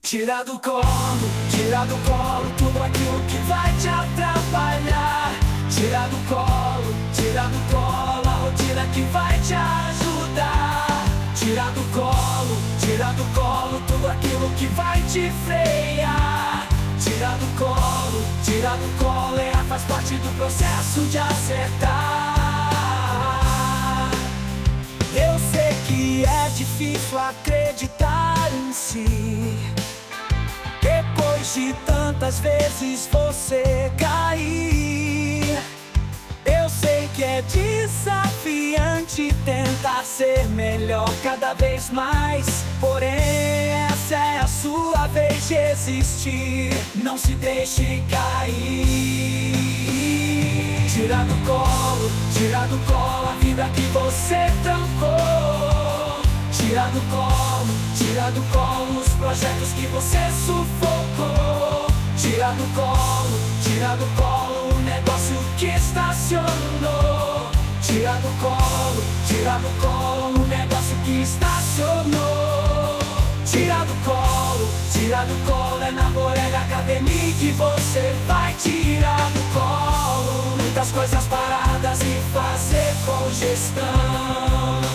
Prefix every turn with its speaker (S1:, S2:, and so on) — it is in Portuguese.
S1: Tira do colo tudo aquilo que vai te atrapalhar. Tira do colo a rotina que vai te ajudar. Tira do colo tudo aquilo que vai te frear. Tira do colo, errar faz parte do processo de acertar. Eu sei que é difícil acreditar em si, depois de tantas vezes você cair. Eu sei que é desafiante tentar ser melhor cada vez mais, porém essa é a sua vez de existir. Não se deixe cair. Tira do colo a vida que você trancou. Tira do colo os projetos que você sufocou. Tira do colo o negócio que estacionou. Tira do colo o negócio que estacionou. Tira do colo é na Borelli Academy que você vai tirar do colo muitas coisas paradas e fazer com gestão.